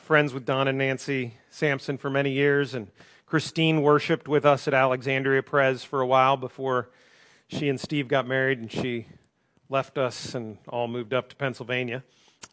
friends with Don and Nancy Sampson for many years, and Christine worshiped with us at Alexandria Pres for a while before she and Steve got married, and she left us and all moved up to Pennsylvania.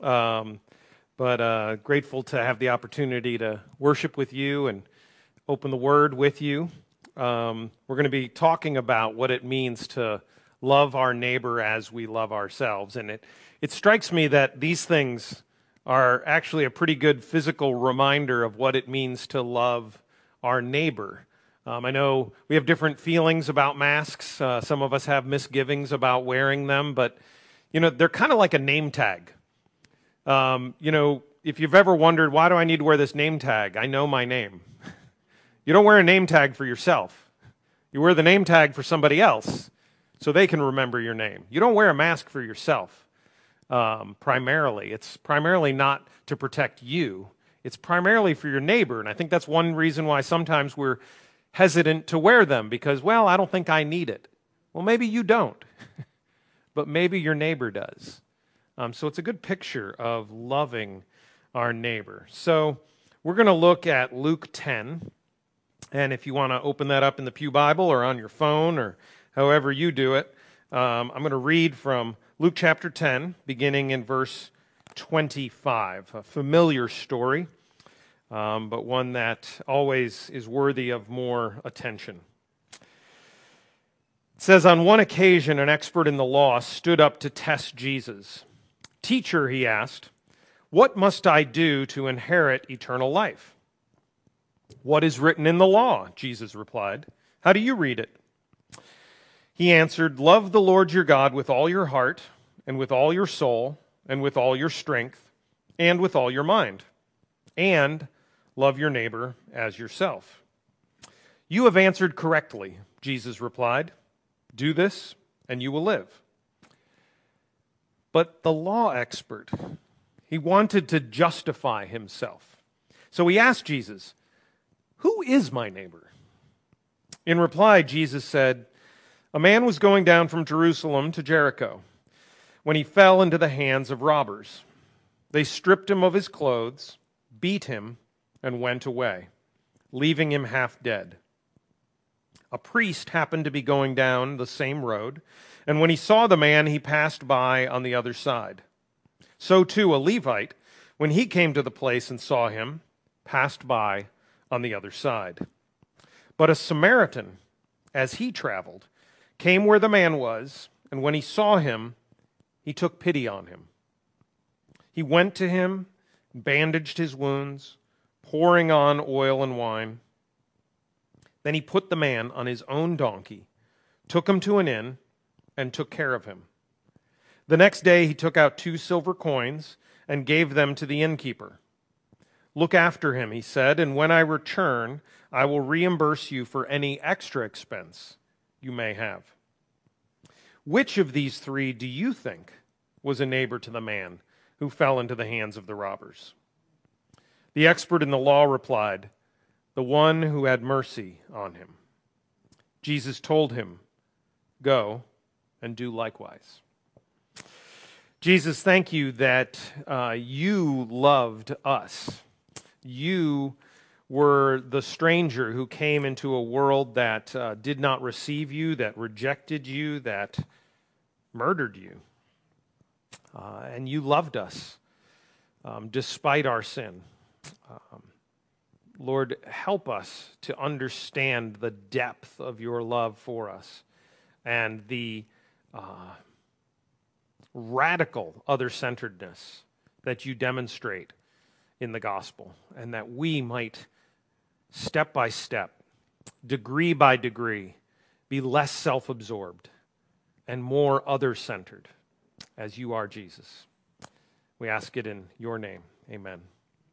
But grateful to have the opportunity to worship with you and open the Word with you. We're going to be talking about what it means to love our neighbor as we love ourselves. And it strikes me that these things are actually a pretty good physical reminder of what it means to love our neighbor. I know we have different feelings about masks. Some of us have misgivings about wearing them, but they're kind of like a name tag. If you've ever wondered, why do I need to wear this name tag? I know my name. You don't wear a name tag for yourself. You wear the name tag for somebody else so they can remember your name. You don't wear a mask for yourself primarily. It's primarily not to protect you. It's primarily for your neighbor, and I think that's one reason why sometimes we're hesitant to wear them because, well, I don't think I need it. Well, maybe you don't, but maybe your neighbor does. So it's a good picture of loving our neighbor. So we're going to look at Luke 10, and if you want to open that up in the Pew Bible or on your phone or however you do it, I'm going to read from Luke chapter 10, beginning in verse 25, a familiar story, but one that always is worthy of more attention. It says, on one occasion, an expert in the law stood up to test Jesus. "Teacher," he asked, "what must I do to inherit eternal life?" "What is written in the law?" Jesus replied. "How do you read it?" He answered, "Love the Lord your God with all your heart, and with all your soul, and with all your strength, and with all your mind. And love your neighbor as yourself." "You have answered correctly," Jesus replied. "Do this, and you will live." But the law expert, he wanted to justify himself. So he asked Jesus, "Who is my neighbor?" In reply, Jesus said, "A man was going down from Jerusalem to Jericho when he fell into the hands of robbers. They stripped him of his clothes, beat him, and went away, leaving him half dead. A priest happened to be going down the same road, and when he saw the man, he passed by on the other side. So too a Levite, when he came to the place and saw him, passed by on the other side. But a Samaritan, as he traveled, came where the man was, and when he saw him, he took pity on him. He went to him, bandaged his wounds, pouring on oil and wine. Then he put the man on his own donkey, took him to an inn, and took care of him. The next day he took out 2 silver coins and gave them to the innkeeper. 'Look after him,' he said, 'and when I return, I will reimburse you for any extra expense you may have.' Which of these 3 do you think was a neighbor to the man who fell into the hands of the robbers?" The expert in the law replied, "The one who had mercy on him." Jesus told him, "Go and do likewise." Jesus, thank you that you loved us. You were the stranger who came into a world that did not receive you, that rejected you, that murdered you. And you loved us despite our sin. Lord, help us to understand the depth of your love for us and the radical other-centeredness that you demonstrate in the gospel, and that we might, step by step, degree by degree, be less self-absorbed and more other-centered as you are, Jesus. We ask it in your name. Amen.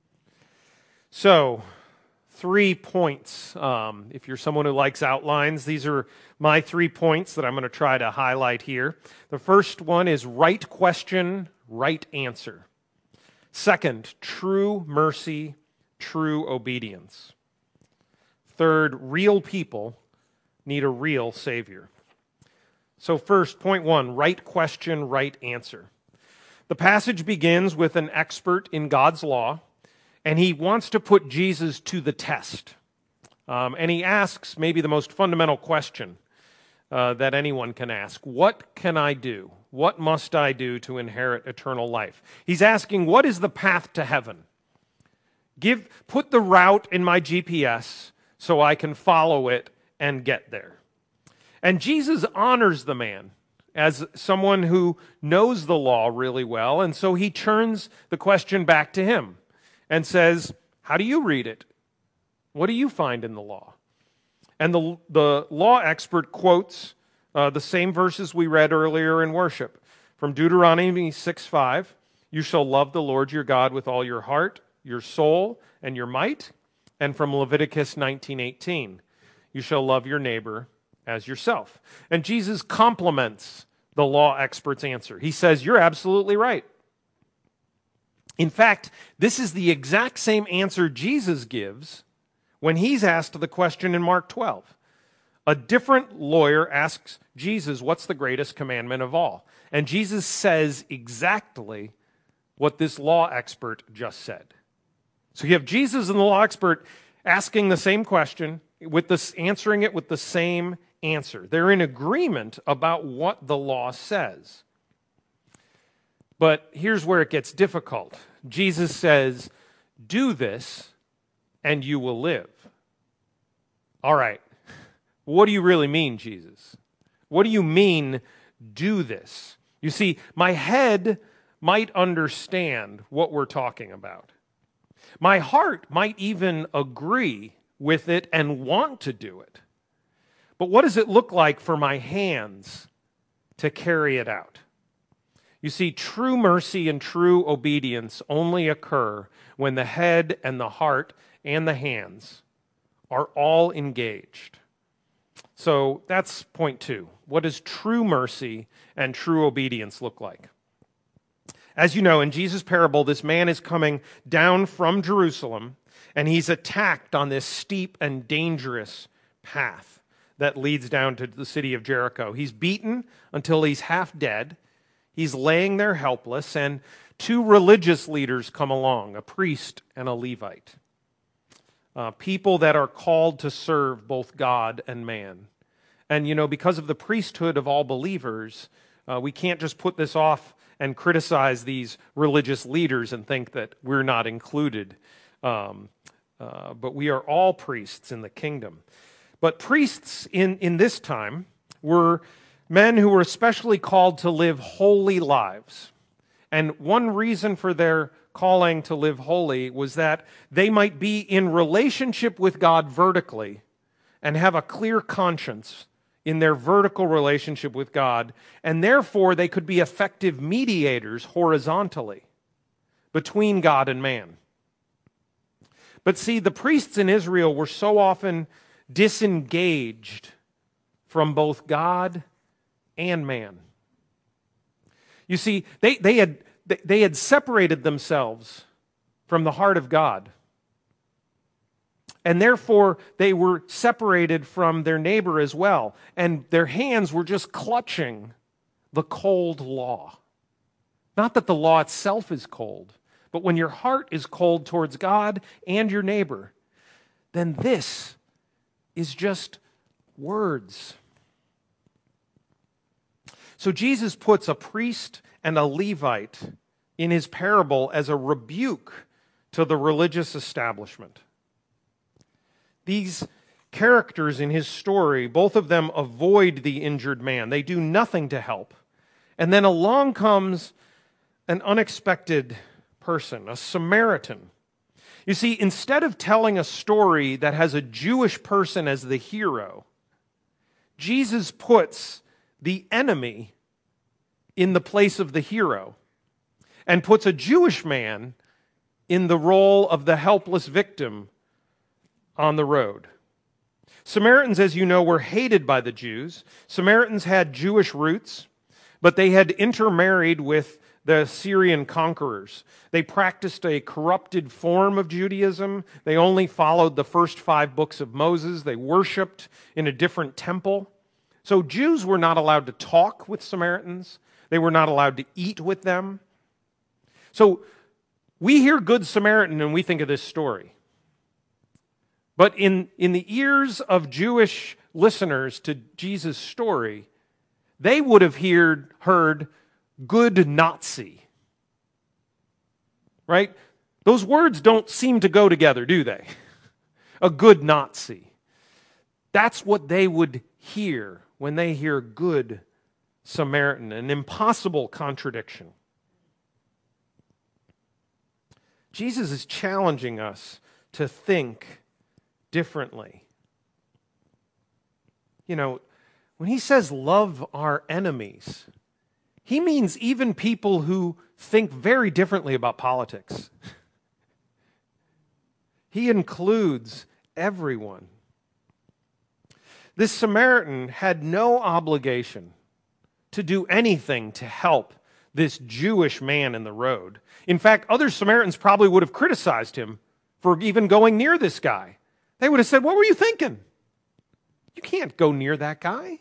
So, 3 points. If you're someone who likes outlines, these are my 3 points that I'm going to try to highlight here. The first one is right question, right answer. Second, true mercy, true obedience. Third, real people need a real Savior. So first, point 1, right question, right answer. The passage begins with an expert in God's law and he wants to put Jesus to the test. And he asks maybe the most fundamental question that anyone can ask. What can I do? What must I do to inherit eternal life? He's asking, what is the path to heaven? Put the route in my GPS so I can follow it and get there. And Jesus honors the man as someone who knows the law really well, and so he turns the question back to him and says, how do you read it? What do you find in the law? And the law expert quotes the same verses we read earlier in worship. From Deuteronomy 6:5, you shall love the Lord your God with all your heart, your soul, and your might. And from Leviticus 19:18, you shall love your neighbor as yourself. And Jesus compliments the law expert's answer. He says, you're absolutely right. In fact, this is the exact same answer Jesus gives when he's asked the question in Mark 12. A different lawyer asks Jesus, what's the greatest commandment of all? And Jesus says exactly what this law expert just said. So you have Jesus and the law expert asking the same question, answering it with the same answer. They're in agreement about what the law says. But here's where it gets difficult. Jesus says, do this and you will live. All right, what do you really mean, Jesus? What do you mean, do this? You see, my head might understand what we're talking about. My heart might even agree with it and want to do it. But what does it look like for my hands to carry it out? You see, true mercy and true obedience only occur when the head and the heart and the hands are all engaged. So that's point 2. What does true mercy and true obedience look like? As you know, in Jesus' parable, this man is coming down from Jerusalem, and he's attacked on this steep and dangerous path that leads down to the city of Jericho. He's beaten until he's half dead. He's laying there helpless, and 2 religious leaders come along, a priest and a Levite. People that are called to serve both God and man. And, because of the priesthood of all believers, we can't just put this off and criticize these religious leaders and think that we're not included. But we are all priests in the kingdom. But priests in this time were men who were especially called to live holy lives. And one reason for their calling to live holy was that they might be in relationship with God vertically and have a clear conscience in their vertical relationship with God, and therefore they could be effective mediators horizontally between God and man. But see, the priests in Israel were so often disengaged from both God and man. You see, they had separated themselves from the heart of God. And therefore, they were separated from their neighbor as well. And their hands were just clutching the cold law. Not that the law itself is cold, but when your heart is cold towards God and your neighbor, then this is just words. So Jesus puts a priest and a Levite in his parable as a rebuke to the religious establishment. These characters in his story, both of them avoid the injured man. They do nothing to help. And then along comes an unexpected person, a Samaritan. You see, instead of telling a story that has a Jewish person as the hero, Jesus puts the enemy in the place of the hero and puts a Jewish man in the role of the helpless victim on the road. Samaritans, as you know, were hated by the Jews. Samaritans had Jewish roots, but they had intermarried with the Syrian conquerors. They practiced a corrupted form of Judaism. They only followed the first 5 books of Moses. They worshiped in a different temple. So Jews were not allowed to talk with Samaritans. They were not allowed to eat with them. So We hear Good Samaritan and we think of this story. But in the ears of Jewish listeners to Jesus' story, they would have heard good Nazi. Right? Those words don't seem to go together, do they? A good Nazi. That's what they would hear when they hear Good Samaritan, an impossible contradiction. Jesus is challenging us to think differently. You know, when he says love our enemies, he means even people who think very differently about politics. He includes everyone. This Samaritan had no obligation to do anything to help this Jewish man in the road. In fact, other Samaritans probably would have criticized him for even going near this guy. They would have said, "What were you thinking? You can't go near that guy."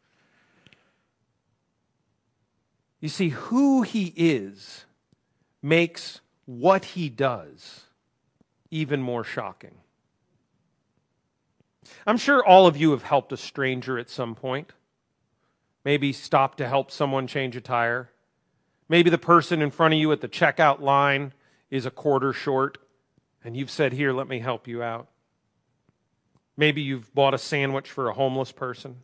You see, who he is makes what he does even more shocking. I'm sure all of you have helped a stranger at some point. Maybe stopped to help someone change a tire. Maybe the person in front of you at the checkout line is a quarter short, and you've said, "Here, let me help you out." Maybe you've bought a sandwich for a homeless person.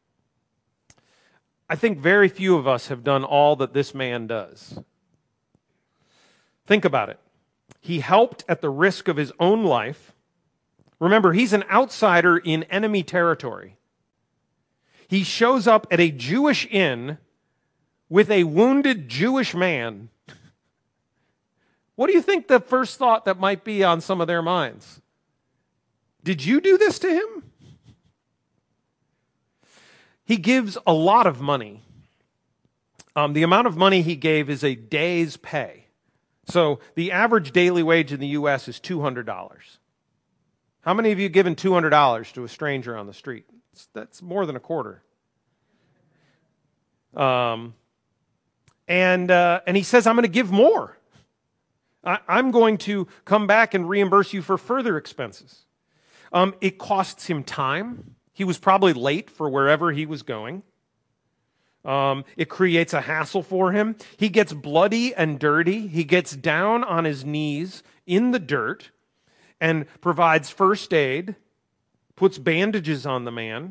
I think very few of us have done all that this man does. Think about it. He helped at the risk of his own life. Remember, he's an outsider in enemy territory. He shows up at a Jewish inn with a wounded Jewish man. What do you think the first thought that might be on some of their minds? Did you do this to him? He gives a lot of money. The amount of money he gave is a day's pay. So the average daily wage in the U.S. is $200. How many of you have given $200 to a stranger on the street? That's more than a quarter. And he says, "I'm going to give more. I'm going to come back and reimburse you for further expenses." It costs him time. He was probably late for wherever he was going. It creates a hassle for him. He gets bloody and dirty. He gets down on his knees in the dirt and provides first aid, puts bandages on the man.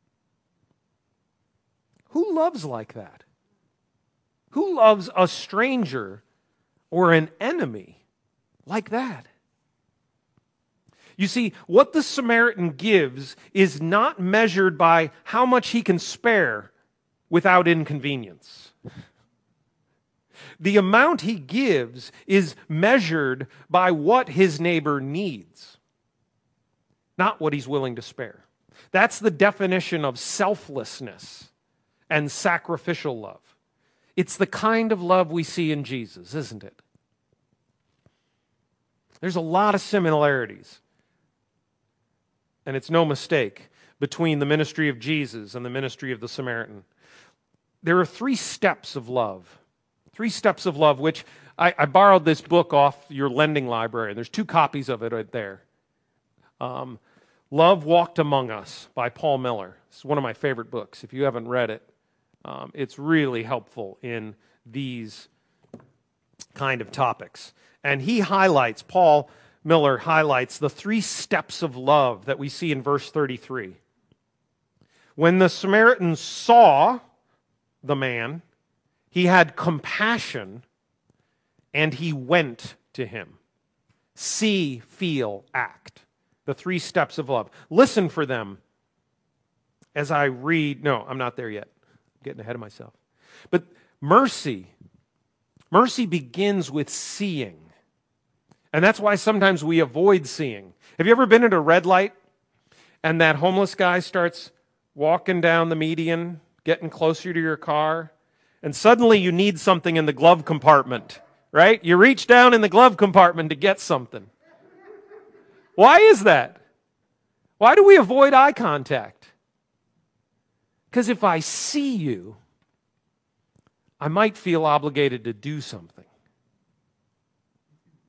Who loves like that? Who loves a stranger or an enemy like that? You see, what the Samaritan gives is not measured by how much he can spare without inconvenience. The amount he gives is measured by what his neighbor needs, not what he's willing to spare. That's the definition of selflessness and sacrificial love. It's the kind of love we see in Jesus, isn't it? There's a lot of similarities, and it's no mistake, between the ministry of Jesus and the ministry of the Samaritan. There are 3 steps of love. 3 steps of love, which I borrowed this book off your lending library. There's 2 copies of it right there. Love Walked Among Us by Paul Miller. It's one of my favorite books. If you haven't read it, it's really helpful in these kind of topics. And Paul Miller highlights the 3 steps of love that we see in verse 33. When the Samaritan saw the man, he had compassion, and he went to him. See, feel, act. The 3 steps of love. Listen for them as I read. No, I'm not there yet. I'm getting ahead of myself. But mercy begins with seeing. And that's why sometimes we avoid seeing. Have you ever been at a red light and that homeless guy starts walking down the median, getting closer to your car, and suddenly you need something in the glove compartment, right? You reach down in the glove compartment to get something. Why is that? Why do we avoid eye contact? Because if I see you, I might feel obligated to do something.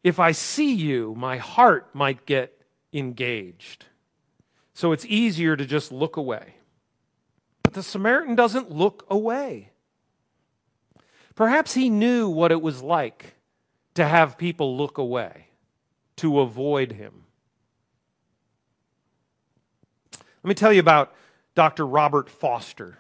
if I see you, my heart might get engaged. So it's easier to just look away. But the Samaritan doesn't look away. Perhaps he knew what it was like to have people look away, to avoid him. Let me tell you about Dr. Robert Foster,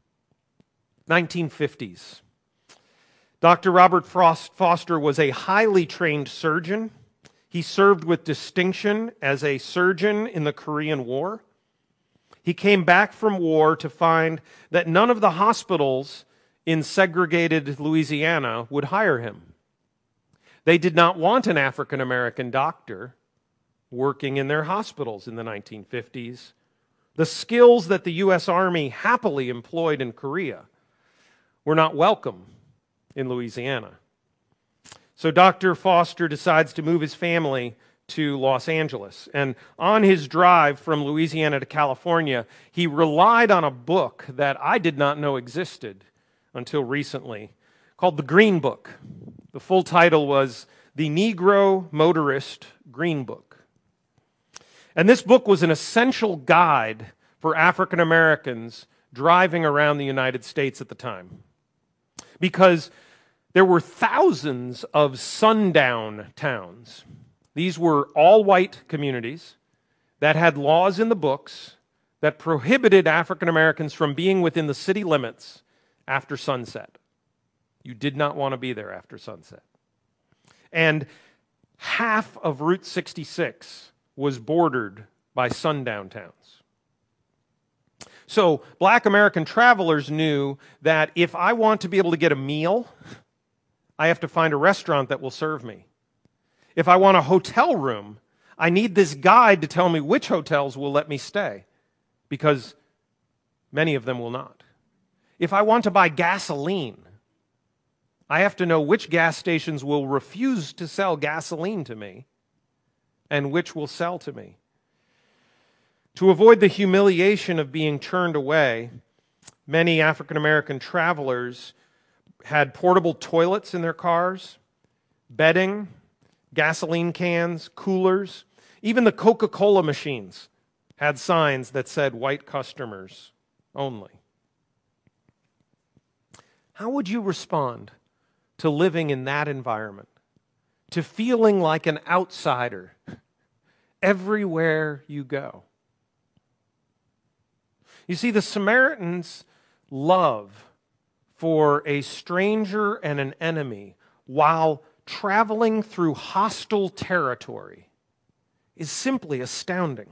1950s. Dr. Robert Foster was a highly trained surgeon. He served with distinction as a surgeon in the Korean War. He came back from war to find that none of the hospitals in segregated Louisiana would hire him. They did not want an African American doctor working in their hospitals in the 1950s. The skills that the U.S. Army happily employed in Korea were not welcome in Louisiana. So Dr. Foster decides to move his family to Los Angeles. And on his drive from Louisiana to California, he relied on a book that I did not know existed until recently, called the Green Book. The full title was The Negro Motorist Green Book. And this book was an essential guide for African Americans driving around the United States at the time. Because there were thousands of sundown towns. These were all-white communities that had laws in the books that prohibited African Americans from being within the city limits after sunset. You did not want to be there after sunset. And half of Route 66 was bordered by sundown towns. So black American travelers knew that if I want to be able to get a meal, I have to find a restaurant that will serve me. If I want a hotel room, I need this guide to tell me which hotels will let me stay, because many of them will not. If I want to buy gasoline, I have to know which gas stations will refuse to sell gasoline to me and which will sell to me. To avoid the humiliation of being turned away, many African American travelers had portable toilets in their cars, bedding, gasoline cans, coolers. Even the Coca-Cola machines had signs that said white customers only. How would you respond to living in that environment, to feeling like an outsider everywhere you go? You see, the Samaritan's love for a stranger and an enemy while traveling through hostile territory is simply astounding.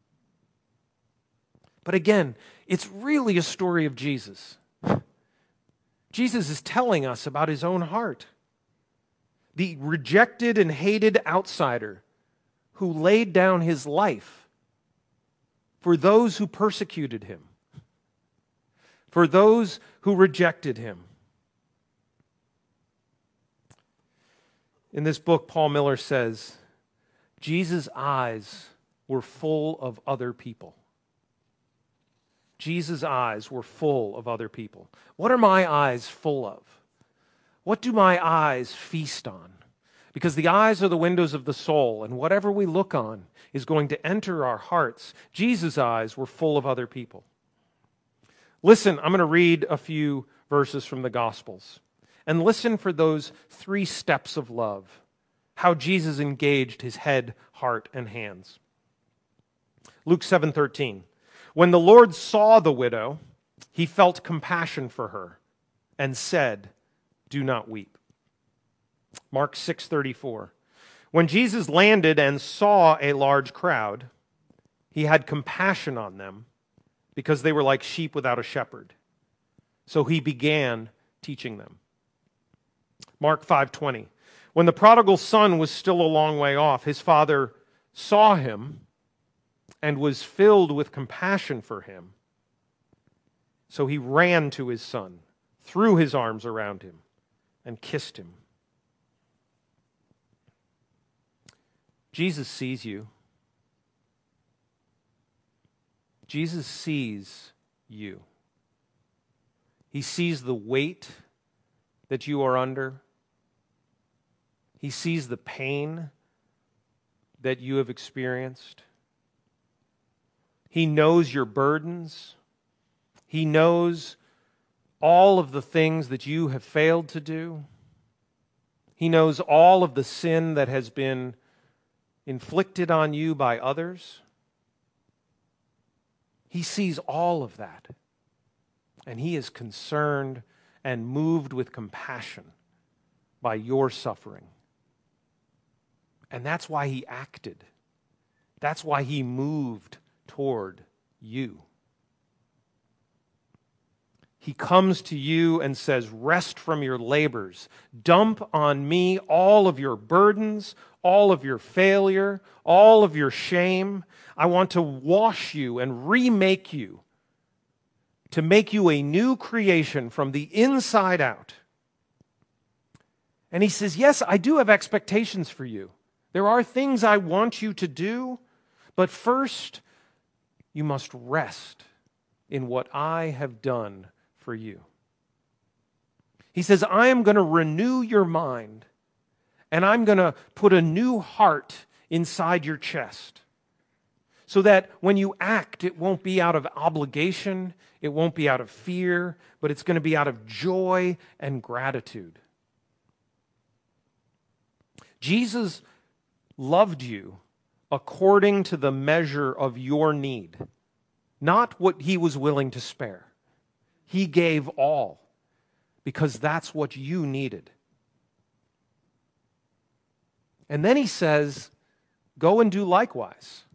But again, it's really a story of Jesus. Jesus is telling us about his own heart. The rejected and hated outsider who laid down his life for those who persecuted him, for those who rejected him. In this book, Paul Miller says, Jesus' eyes were full of other people. Jesus' eyes were full of other people. What are my eyes full of? What do my eyes feast on? Because the eyes are the windows of the soul, and whatever we look on is going to enter our hearts. Jesus' eyes were full of other people. Listen, I'm going to read a few verses from the Gospels. And listen for those 3 steps of love, how Jesus engaged his head, heart, and hands. Luke 7:13. When the Lord saw the widow, he felt compassion for her and said, "Do not weep." Mark 6:34. When Jesus landed and saw a large crowd, he had compassion on them because they were like sheep without a shepherd. So he began teaching them. Mark 5:20. When the prodigal son was still a long way off, his father saw him and was filled with compassion for him. So he ran to his son, threw his arms around him, and kissed him. Jesus sees you. Jesus sees you. He sees the weight that you are under. He sees the pain that you have experienced. He knows your burdens. He knows all of the things that you have failed to do. He knows all of the sin that has been inflicted on you by others. He sees all of that. And He is concerned and moved with compassion by your suffering. And that's why He acted. That's why He moved toward you. He comes to you and says, rest from your labors. Dump on me all of your burdens, all of your failure, all of your shame. I want to wash you and remake you, to make you a new creation from the inside out. And He says, yes, I do have expectations for you. There are things I want you to do, but first, you must rest in what I have done for you. He says, I am going to renew your mind, and I'm going to put a new heart inside your chest, so that when you act, it won't be out of obligation, it won't be out of fear, but it's going to be out of joy and gratitude. Jesus loved you according to the measure of your need, not what He was willing to spare. He gave all because that's what you needed. And then He says, go and do likewise.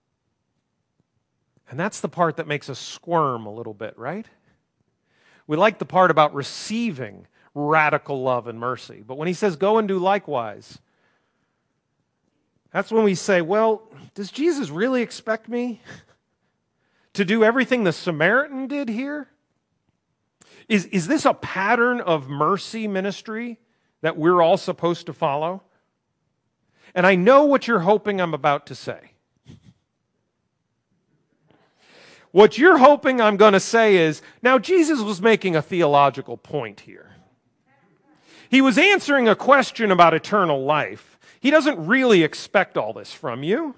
And that's the part that makes us squirm a little bit, right? We like the part about receiving radical love and mercy. But when He says, go and do likewise, that's when we say, well, does Jesus really expect me to do everything the Samaritan did here? Is this a pattern of mercy ministry that we're all supposed to follow? And I know what you're hoping I'm about to say. What you're hoping I'm going to say is, now Jesus was making a theological point here. He was answering a question about eternal life. He doesn't really expect all this from you.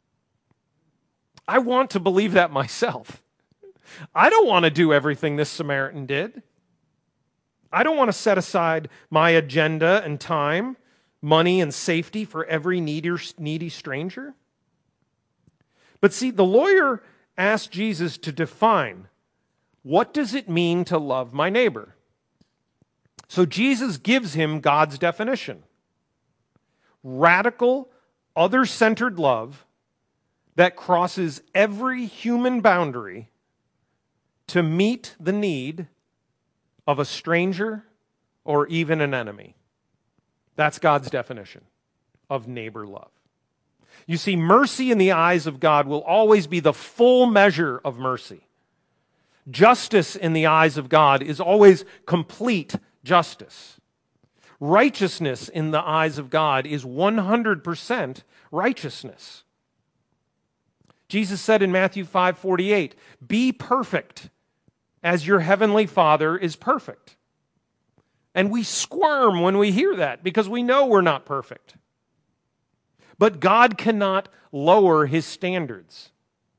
I want to believe that myself. I don't want to do everything this Samaritan did. I don't want to set aside my agenda and time, money and safety for every needy stranger. But see, the lawyer asked Jesus to define, what does it mean to love my neighbor? So Jesus gives him God's definition. Radical, other-centered love that crosses every human boundary to meet the need of a stranger or even an enemy. That's God's definition of neighbor love. You see, mercy in the eyes of God will always be the full measure of mercy. Justice in the eyes of God is always complete justice. Righteousness in the eyes of God is 100% righteousness. Jesus said in Matthew 5:48, be perfect as your heavenly Father is perfect. And we squirm when we hear that because we know we're not perfect. But God cannot lower His standards.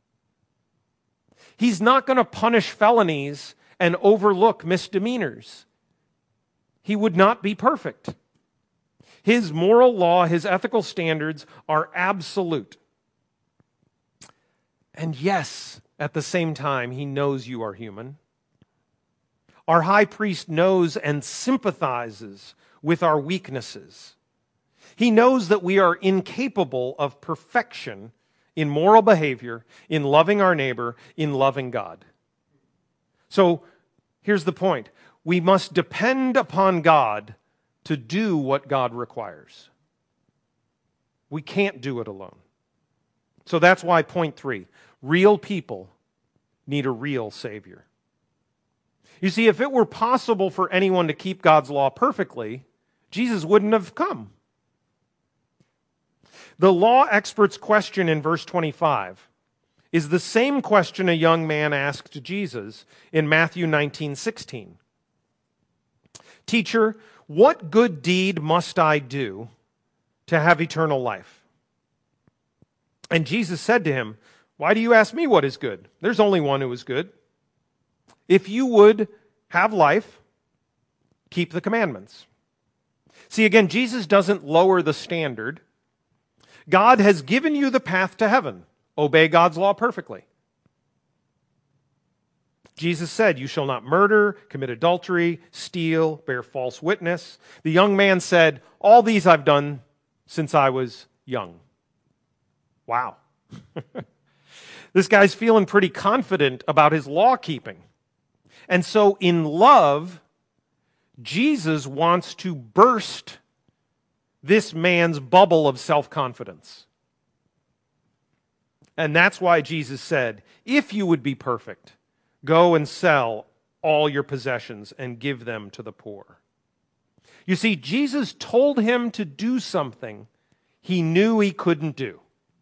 He's not going to punish felonies and overlook misdemeanors. He would not be perfect. His moral law, His ethical standards are absolute. And yes, at the same time, He knows you are human. Our high priest knows and sympathizes with our weaknesses. He knows that we are incapable of perfection in moral behavior, in loving our neighbor, in loving God. So here's the point. We must depend upon God to do what God requires. We can't do it alone. So that's why point 3, real people need a real Savior. You see, if it were possible for anyone to keep God's law perfectly, Jesus wouldn't have come. The law expert's question in verse 25 is the same question a young man asked Jesus in Matthew 19:16. Teacher, what good deed must I do to have eternal life. And Jesus said to him, why do you ask me what is good? There's only one who is good. If you would have life, keep the commandments. See, again, Jesus doesn't lower the standard. God has given you the path to heaven. Obey God's law perfectly. Jesus said, you shall not murder, commit adultery, steal, bear false witness. The young man said, all these I've done since I was young. Wow. This guy's feeling pretty confident about his law keeping. And so in love, Jesus wants to burst this man's bubble of self-confidence. And that's why Jesus said, if you would be perfect, go and sell all your possessions and give them to the poor. You see, Jesus told him to do something he knew he couldn't do.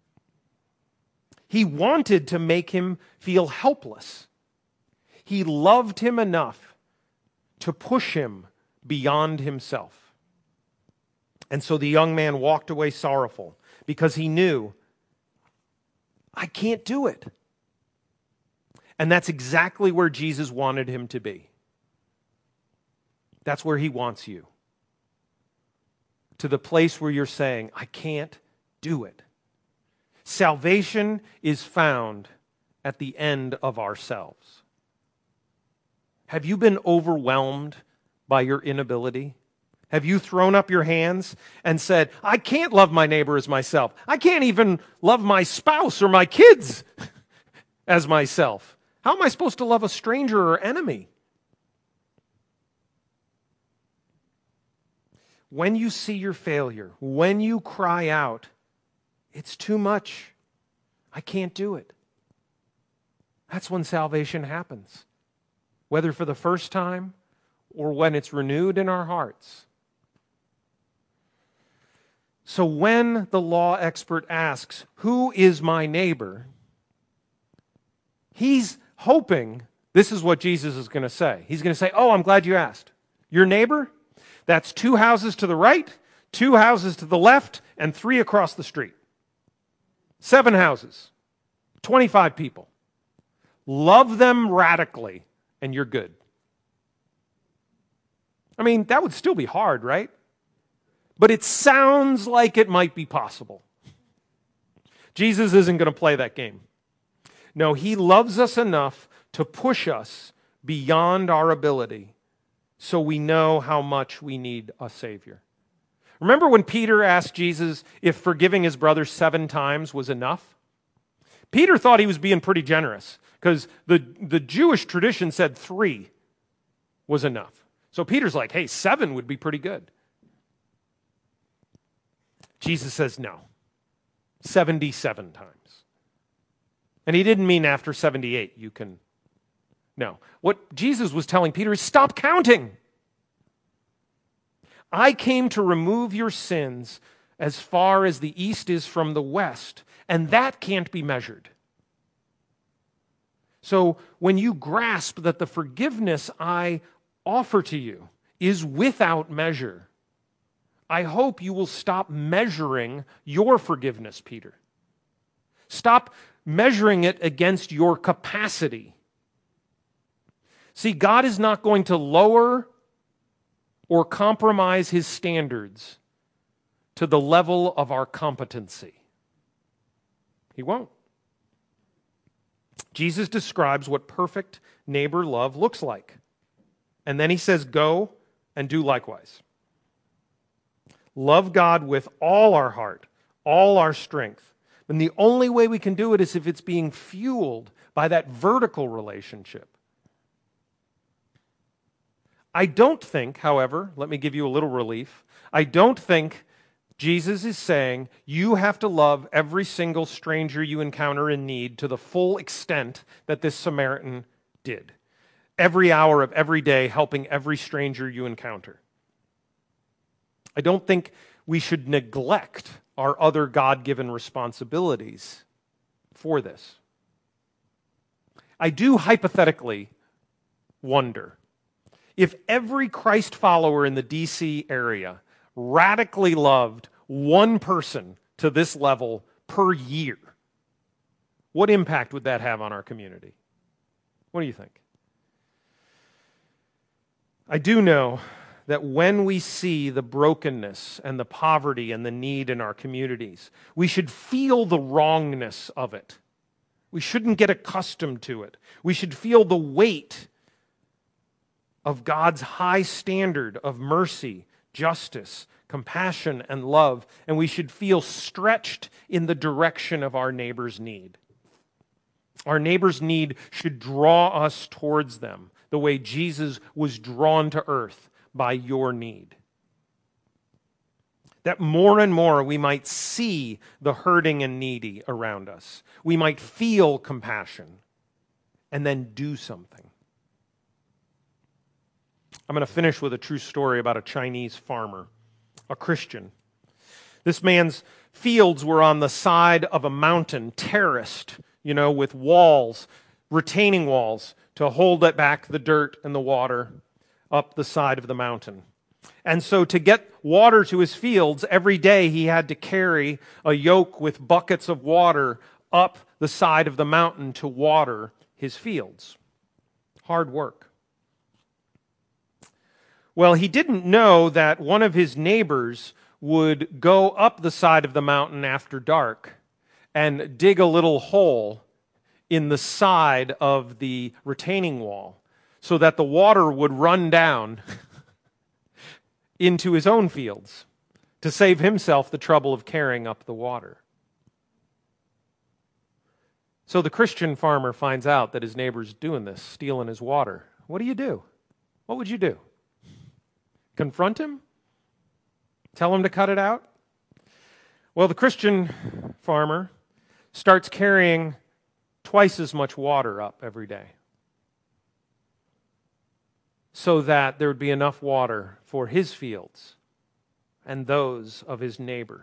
He wanted to make him feel helpless. He loved him enough to push him beyond himself. And so the young man walked away sorrowful because he knew, I can't do it. And that's exactly where Jesus wanted him to be. That's where he wants you. To the place where you're saying, I can't do it. Salvation is found at the end of ourselves. Have you been overwhelmed by your inability? Have you thrown up your hands and said, I can't love my neighbor as myself. I can't even love my spouse or my kids as myself. How am I supposed to love a stranger or enemy? When you see your failure, when you cry out, it's too much. I can't do it. That's when salvation happens. Whether for the first time or when it's renewed in our hearts. So when the law expert asks, who is my neighbor? He's hoping this is what Jesus is going to say. He's going to say, oh, I'm glad you asked. Your neighbor? That's 2 houses to the right, 2 houses to the left, and 3 across the street. 7 houses, 25 people. Love them radically, and you're good. I mean, that would still be hard, right? But it sounds like it might be possible. Jesus isn't going to play that game. No, he loves us enough to push us beyond our ability so we know how much we need a Savior. Remember when Peter asked Jesus if forgiving his brother 7 times was enough? Peter thought he was being pretty generous because the Jewish tradition said 3 was enough. So Peter's like, hey, 7 would be pretty good. Jesus says no, 77 times. And he didn't mean after 78 you can. No. What Jesus was telling Peter is stop counting. I came to remove your sins as far as the east is from the west, and that can't be measured. So when you grasp that the forgiveness I offer to you is without measure, I hope you will stop measuring your forgiveness, Peter. Stop measuring it against your capacity. See, God is not going to lower or compromise his standards to the level of our competency. He won't. Jesus describes what perfect neighbor love looks like. And then he says, go and do likewise. Love God with all our heart, all our strength. And the only way we can do it is if it's being fueled by that vertical relationship. I don't think, however, let me give you a little relief, I don't think Jesus is saying you have to love every single stranger you encounter in need to the full extent that this Samaritan did. Every hour of every day helping every stranger you encounter. I don't think we should neglect our other God-given responsibilities for this. I do hypothetically wonder if every Christ follower in the D.C. area radically loved one person to this level per year, what impact would that have on our community? What do you think? I do know that when we see the brokenness and the poverty and the need in our communities, we should feel the wrongness of it. We shouldn't get accustomed to it. We should feel the weight of God's high standard of mercy, justice, compassion, and love, and we should feel stretched in the direction of our neighbor's need. Our neighbor's need should draw us towards them the way Jesus was drawn to earth by your need. That more and more we might see the hurting and needy around us. We might feel compassion and then do something. I'm going to finish with a true story about a Chinese farmer, a Christian. This man's fields were on the side of a mountain, terraced, with walls, retaining walls to hold it back the dirt and the water up the side of the mountain. And so to get water to his fields, every day he had to carry a yoke with buckets of water up the side of the mountain to water his fields. Hard work. Well, he didn't know that one of his neighbors would go up the side of the mountain after dark and dig a little hole in the side of the retaining wall so that the water would run down into his own fields to save himself the trouble of carrying up the water. So the Christian farmer finds out that his neighbor's doing this, stealing his water. What do? What would you do? Confront him? Tell him to cut it out? Well, the Christian farmer starts carrying twice as much water up every day so that there would be enough water for his fields and those of his neighbor.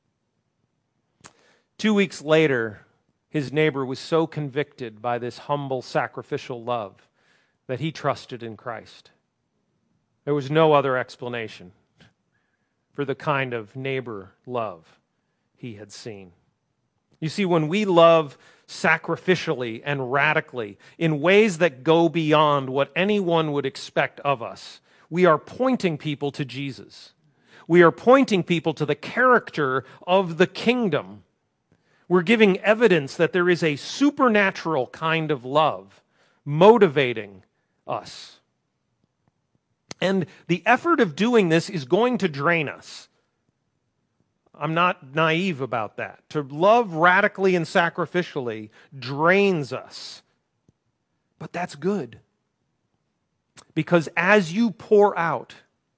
2 weeks later, his neighbor was so convicted by this humble sacrificial love that he trusted in Christ. There was no other explanation for the kind of neighbor love he had seen. You see, when we love sacrificially and radically in ways that go beyond what anyone would expect of us, we are pointing people to Jesus. We are pointing people to the character of the kingdom. We're giving evidence that there is a supernatural kind of love motivating us. And the effort of doing this is going to drain us. I'm not naive about that. To love radically and sacrificially drains us. But that's good. Because as you pour out,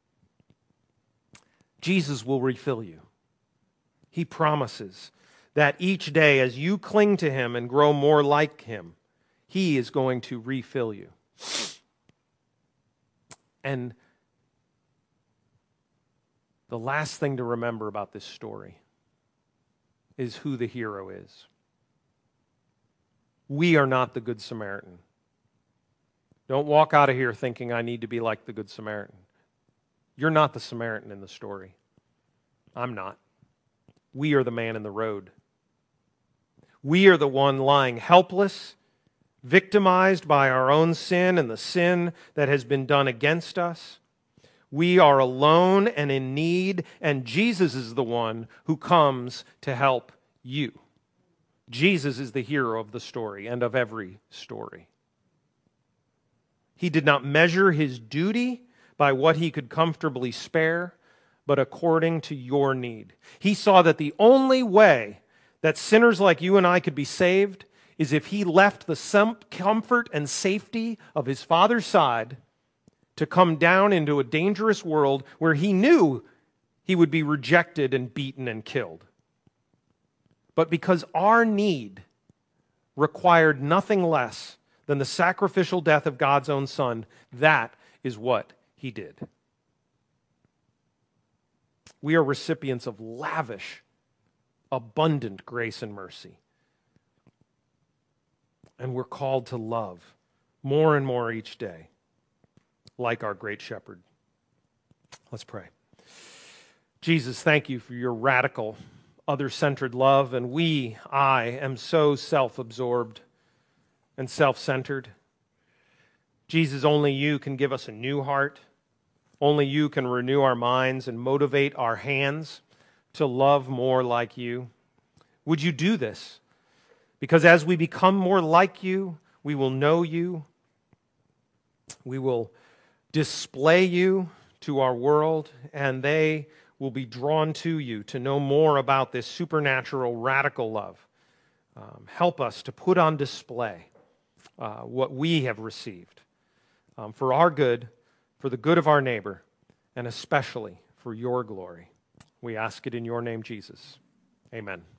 Jesus will refill you. He promises that each day as you cling to Him and grow more like Him, He is going to refill you. And the last thing to remember about this story is who the hero is. We are not the Good Samaritan. Don't walk out of here thinking I need to be like the Good Samaritan. You're not the Samaritan in the story. I'm not. We are the man in the road. We are the one lying helpless, victimized by our own sin and the sin that has been done against us. We are alone and in need, and Jesus is the one who comes to help you. Jesus is the hero of the story and of every story. He did not measure his duty by what he could comfortably spare, but according to your need. He saw that the only way that sinners like you and I could be saved is if he left the comfort and safety of his Father's side to come down into a dangerous world where he knew he would be rejected and beaten and killed. But because our need required nothing less than the sacrificial death of God's own Son, that is what he did. We are recipients of lavish, abundant grace and mercy. And we're called to love more and more each day, like our great shepherd. Let's pray. Jesus, thank you for your radical, other-centered love, and I am so self-absorbed and self-centered. Jesus, only you can give us a new heart. Only you can renew our minds and motivate our hands to love more like you. Would you do this? Because as we become more like you, we will know you. We will display you to our world, and they will be drawn to you to know more about this supernatural, radical love. Help us to put on display what we have received for our good, for the good of our neighbor, and especially for your glory. We ask it in your name, Jesus. Amen.